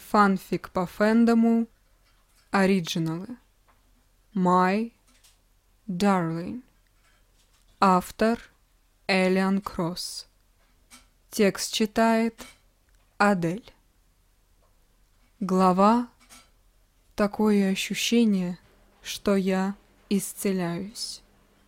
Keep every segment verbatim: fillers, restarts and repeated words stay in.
Фанфик по фэндому. Оригиналы. My Darling. Автор Элиан Кросс. Текст читает Адель. Глава «Такое ощущение, что я исцеляюсь».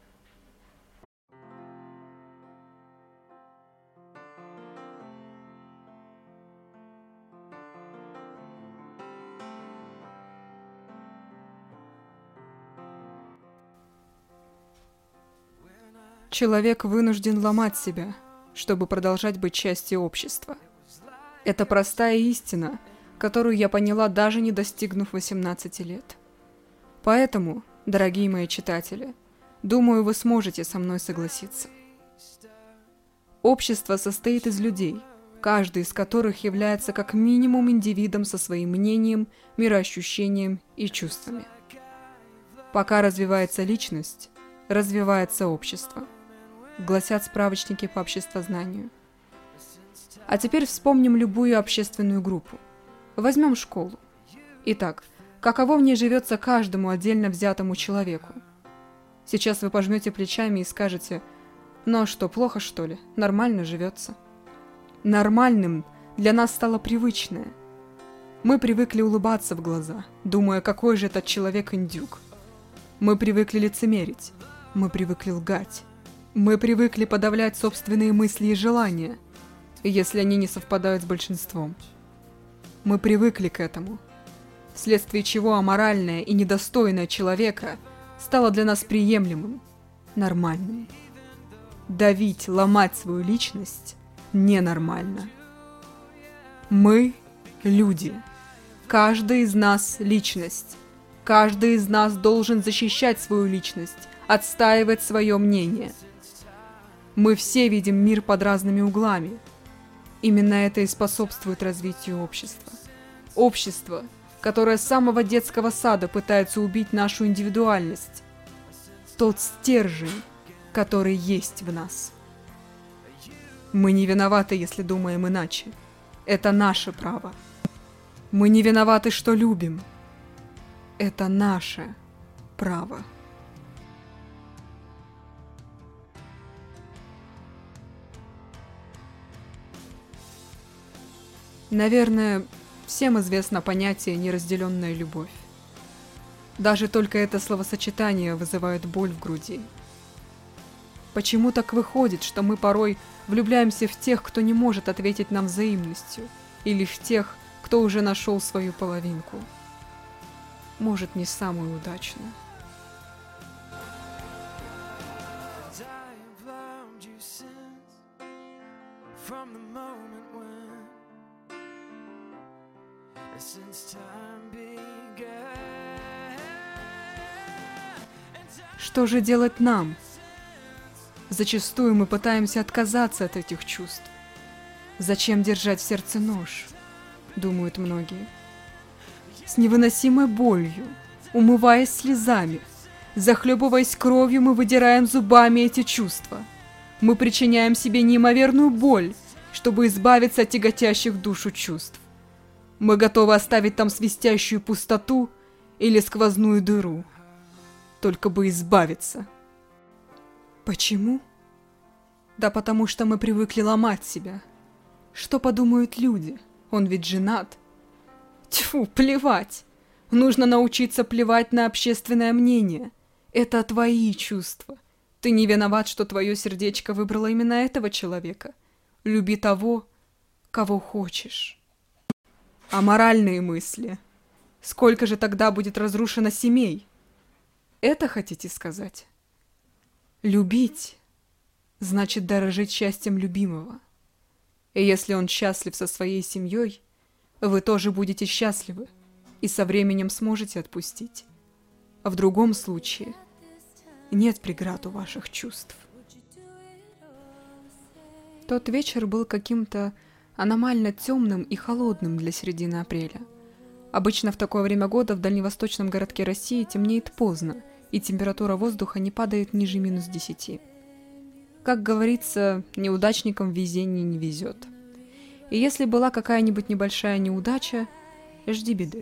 Человек вынужден ломать себя, чтобы продолжать быть частью общества. Это простая истина, которую я поняла, даже не достигнув восемнадцати лет. Поэтому, дорогие мои читатели, думаю, вы сможете со мной согласиться. Общество состоит из людей, каждый из которых является как минимум индивидом со своим мнением, мироощущением и чувствами. Пока развивается личность, развивается общество, гласят справочники по обществознанию. А теперь вспомним любую общественную группу. Возьмем школу. Итак, каково в ней живется каждому отдельно взятому человеку? Сейчас вы пожмете плечами и скажете: «Ну а что, плохо что ли? Нормально живется». Нормальным для нас стало привычное. Мы привыкли улыбаться в глаза, думая, какой же этот человек индюк. Мы привыкли лицемерить. Мы привыкли лгать. Мы привыкли подавлять собственные мысли и желания, если они не совпадают с большинством. Мы привыкли к этому, вследствие чего аморальное и недостойное человека стало для нас приемлемым, нормальным. Давить, ломать свою личность ненормально. Мы – люди. Каждый из нас – личность. Каждый из нас должен защищать свою личность, отстаивать свое мнение. Мы все видим мир под разными углами. Именно это и способствует развитию общества. Общество, которое с самого детского сада пытается убить нашу индивидуальность. Тот стержень, который есть в нас. Мы не виноваты, если думаем иначе. Это наше право. Мы не виноваты, что любим. Это наше право. Наверное, всем известно понятие «неразделенная любовь». Даже только это словосочетание вызывает боль в груди. Почему так выходит, что мы порой влюбляемся в тех, кто не может ответить нам взаимностью, или в тех, кто уже нашел свою половинку? Может, не самую удачную. Что же делать нам? Зачастую мы пытаемся отказаться от этих чувств. Зачем держать в сердце нож? Думают многие. С невыносимой болью, умываясь слезами, захлебываясь кровью, мы выдираем зубами эти чувства. Мы причиняем себе неимоверную боль, чтобы избавиться от тяготящих душу чувств. Мы готовы оставить там свистящую пустоту или сквозную дыру, только бы избавиться. Почему? Да потому что мы привыкли ломать себя. Что подумают люди? Он ведь женат. Тьфу, плевать. Нужно научиться плевать на общественное мнение. Это твои чувства. Ты не виноват, что твое сердечко выбрало именно этого человека. Люби того, кого хочешь. Аморальные мысли. Сколько же тогда будет разрушено семей? Это хотите сказать? Любить значит дорожить счастьем любимого. И если он счастлив со своей семьей, вы тоже будете счастливы и со временем сможете отпустить. А в другом случае нет преград у ваших чувств. Тот вечер был каким-то аномально темным и холодным для середины апреля. Обычно в такое время года в дальневосточном городке России темнеет поздно, и температура воздуха не падает ниже минус десяти. Как говорится, неудачникам в везении не везет. И если была какая-нибудь небольшая неудача, Жди беды.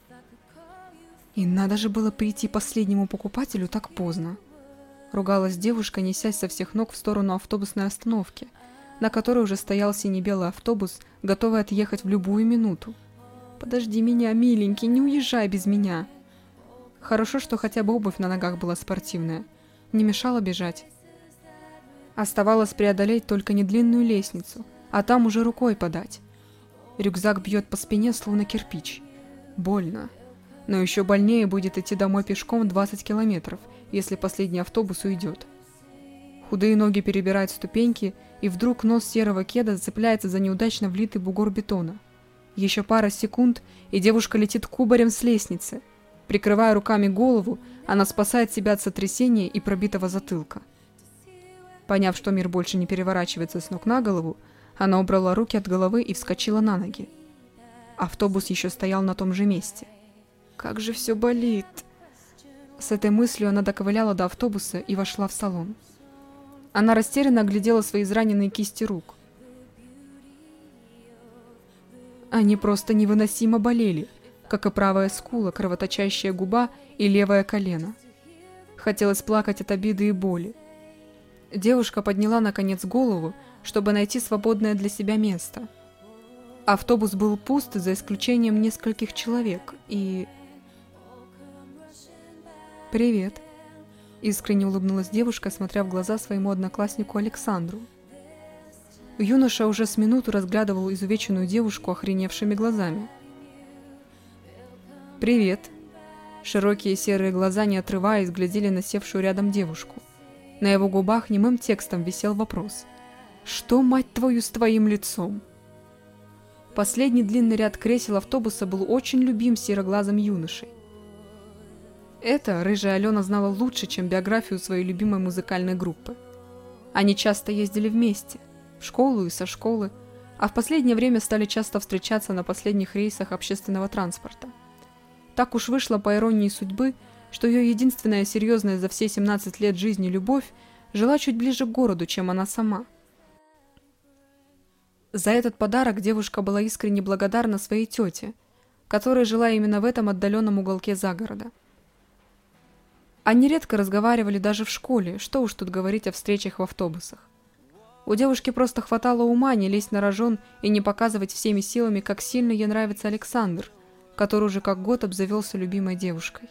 И надо же было прийти последнему покупателю так поздно. Ругалась девушка, несясь со всех ног в сторону автобусной остановки, на которой уже стоял сине-белый автобус, готовый отъехать в любую минуту. «Подожди меня, миленький, не уезжай без меня!» Хорошо, что хотя бы обувь на ногах была спортивная, не мешала бежать. Оставалось преодолеть только не длинную лестницу, а там уже рукой подать. Рюкзак бьет по спине, словно кирпич. Больно. Но еще больнее будет идти домой пешком двадцать километров, если последний автобус уйдет. Худые ноги перебирают ступеньки, и вдруг нос серого кеда зацепляется за неудачно влитый бугор бетона. Еще пара секунд, и девушка летит кубарем с лестницы. Прикрывая руками голову, она спасает себя от сотрясения и пробитого затылка. Поняв, что мир больше не переворачивается с ног на голову, она убрала руки от головы и вскочила на ноги. Автобус еще стоял на том же месте. «Как же все болит!» С этой мыслью она доковыляла до автобуса и вошла в салон. Она растерянно оглядела свои израненные кисти рук. Они просто невыносимо болели, как и правая скула, кровоточащая губа и левое колено. Хотелось плакать от обиды и боли. Девушка подняла наконец голову, чтобы найти свободное для себя место. Автобус был пуст, за исключением нескольких человек, и... «Привет», — искренне улыбнулась девушка, смотря в глаза своему однокласснику Александру. Юноша уже с минуту разглядывал изувеченную девушку охреневшими глазами. «Привет». Широкие серые глаза, не отрываясь, глядели на севшую рядом девушку. На его губах немым текстом висел вопрос. «Что, мать твою, с твоим лицом?» Последний длинный ряд кресел автобуса был очень любим сероглазым юношей. Это рыжая Алена знала лучше, чем биографию своей любимой музыкальной группы. Они часто ездили вместе, в школу и со школы, а в последнее время стали часто встречаться на последних рейсах общественного транспорта. Так уж вышло, по иронии судьбы, что ее единственная серьезная за все семнадцать лет жизни любовь жила чуть ближе к городу, чем она сама. За этот подарок девушка была искренне благодарна своей тете, которая жила именно в этом отдаленном уголке загорода. Они редко разговаривали даже в школе, что уж тут говорить о встречах в автобусах. У девушки просто хватало ума не лезть на рожон и не показывать всеми силами, как сильно ей нравится Александр, который уже как год обзавелся любимой девушкой.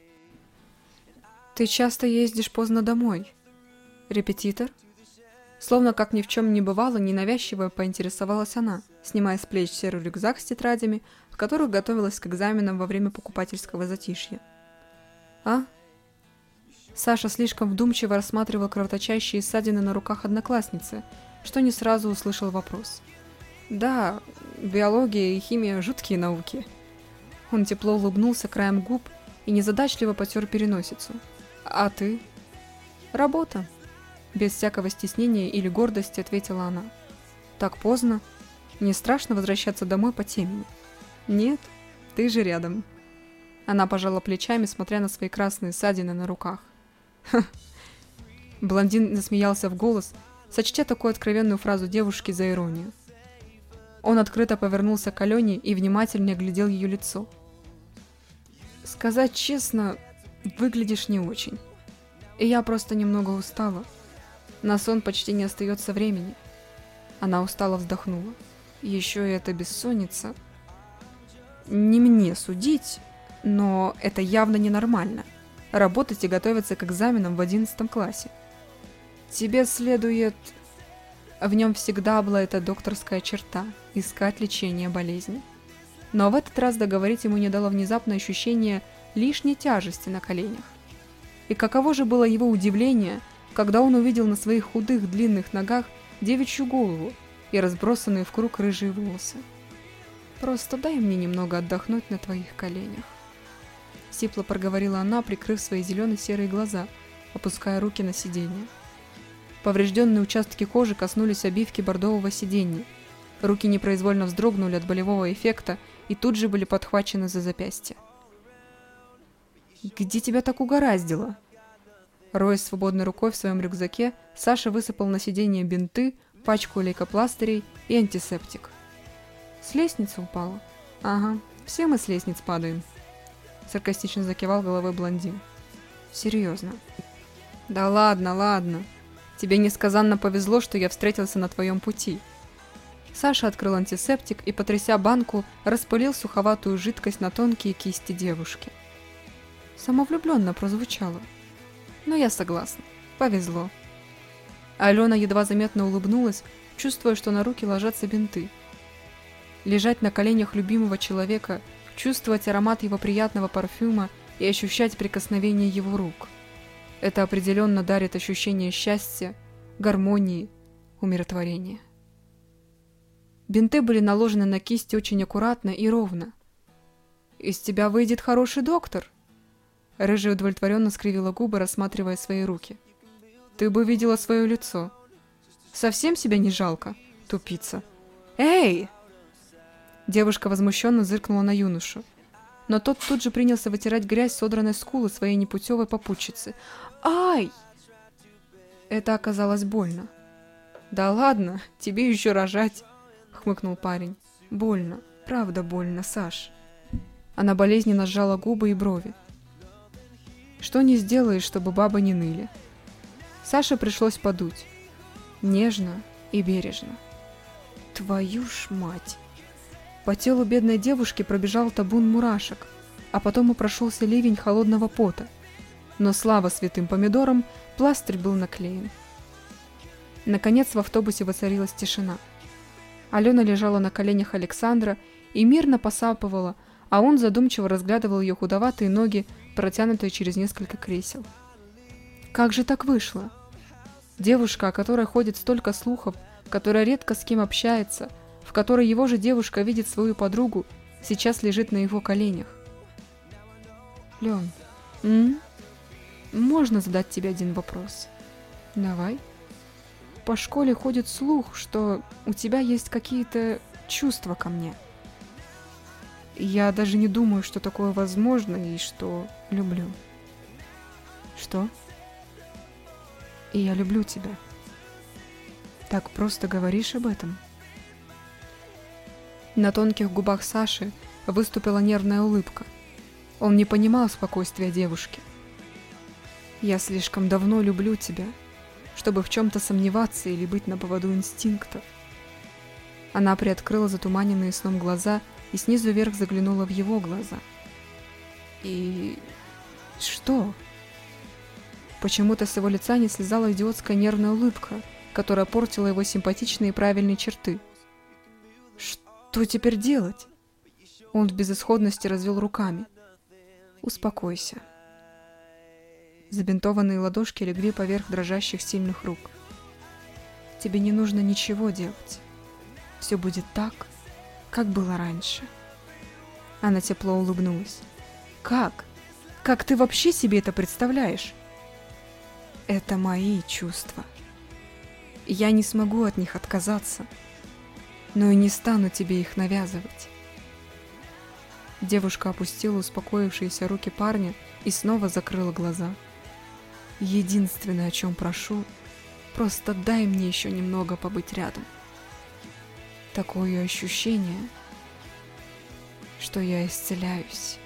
«Ты часто ездишь поздно домой? Репетитор?» Словно как ни в чем не бывало, ненавязчиво поинтересовалась она, снимая с плеч серый рюкзак с тетрадями, в которых готовилась к экзаменам во время покупательского затишья. «А?» Саша слишком вдумчиво рассматривал кровоточащие ссадины на руках одноклассницы, что не сразу услышал вопрос. «Да, биология и химия – жуткие науки». Он тепло улыбнулся краем губ и незадачливо потер переносицу. «А ты?» «Работа», – без всякого стеснения или гордости ответила она. «Так поздно. Не страшно возвращаться домой по темени?» «Нет, ты же рядом». Она пожала плечами, смотря на свои красные ссадины на руках. «Ха!» Блондин засмеялся в голос, сочтя такую откровенную фразу девушки за иронию. Он открыто повернулся к Алене и внимательно оглядел ее лицо. «Сказать честно, выглядишь не очень. И я просто немного устала. На сон почти не остается времени». Она устало вздохнула. «Еще и эта бессонница. Не мне судить, но это явно ненормально. Работать и готовиться к экзаменам в одиннадцатом классе. Тебе следует...» В нем всегда была эта докторская черта – искать лечение болезни. Но в этот раз договорить ему не дало внезапное ощущение лишней тяжести на коленях. И каково же было его удивление, когда он увидел на своих худых длинных ногах девичью голову и разбросанные в круг рыжие волосы. «Просто дай мне немного отдохнуть на твоих коленях», — сипло проговорила она, прикрыв свои зелено-серые глаза, опуская руки на сиденье. Поврежденные участки кожи коснулись обивки бордового сиденья. Руки непроизвольно вздрогнули от болевого эффекта и тут же были подхвачены за запястье. «Где тебя так угораздило?» Роясь свободной рукой в своем рюкзаке, Саша высыпал на сиденье бинты, пачку лейкопластырей и антисептик. «С лестницы упала», Ага, все мы с лестниц падаем. Саркастично закивал головой блондин. Серьезно. Да ладно, ладно. Тебе несказанно повезло, что я встретился на твоем пути. Саша открыл антисептик и, потряся банку, распылил суховатую жидкость на тонкие кисти девушки. Самовлюбленно прозвучало. Но я согласна. Повезло. Алена едва заметно улыбнулась, чувствуя, что на руки ложатся бинты. Лежать на коленях любимого человека, чувствовать аромат его приятного парфюма и ощущать прикосновение его рук. Это определенно дарит ощущение счастья, гармонии, умиротворения. Бинты были наложены на кисть очень аккуратно и ровно. «Из тебя выйдет хороший доктор!» Рыжая удовлетворенно скривила губы, рассматривая свои руки. «Ты бы видела свое лицо. Совсем себя не жалко, тупица?» «Эй!» Девушка возмущенно зыркнула на юношу. Но тот тут же принялся вытирать грязь содранной скулы своей непутевой попутчицы. «Ай!» Это оказалось больно. «Да ладно, тебе еще рожать!» — хмыкнул парень. «Больно, правда больно, Саш». Она болезненно сжала губы и брови. Что не сделаешь, чтобы бабы не ныли. Саше пришлось подуть. Нежно и бережно. Твою ж мать! По телу бедной девушки пробежал табун мурашек, а потом и прошелся ливень холодного пота. Но слава святым помидорам, пластырь был наклеен. Наконец в автобусе воцарилась тишина. Алена лежала на коленях Александра и мирно посапывала, а он задумчиво разглядывал ее худоватые ноги, протянутые через несколько кресел. Как же так вышло? Девушка, о которой ходит столько слухов, которая редко с кем общается, в которой его же девушка видит свою подругу, сейчас лежит на его коленях. Лен, м? Можно задать тебе один вопрос? Давай. По школе ходит слух, что у тебя есть какие-то чувства ко мне. Я даже не думаю, что такое возможно и что люблю. Что? И я люблю тебя. Так просто говоришь об этом? На тонких губах Саши выступила нервная улыбка. Он не понимал спокойствия девушки. Я слишком давно люблю тебя, чтобы в чем-то сомневаться или быть на поводу инстинктов. Она приоткрыла затуманенные сном глаза и снизу вверх заглянула в его глаза. И... что? Почему-то с его лица не слезала идиотская нервная улыбка, которая портила его симпатичные и правильные черты. Что теперь делать? Он в безысходности развел руками. Успокойся. Забинтованные ладошки легли поверх дрожащих сильных рук. Тебе не нужно ничего делать. Все будет так, как было раньше. Она тепло улыбнулась. Как? Как ты вообще себе это представляешь? Это мои чувства. Я не смогу от них отказаться, но и не стану тебе их навязывать. Девушка опустила успокоившиеся руки парня и снова закрыла глаза. Единственное, о чем прошу, просто дай мне еще немного побыть рядом. Такое ощущение, что я исцеляюсь.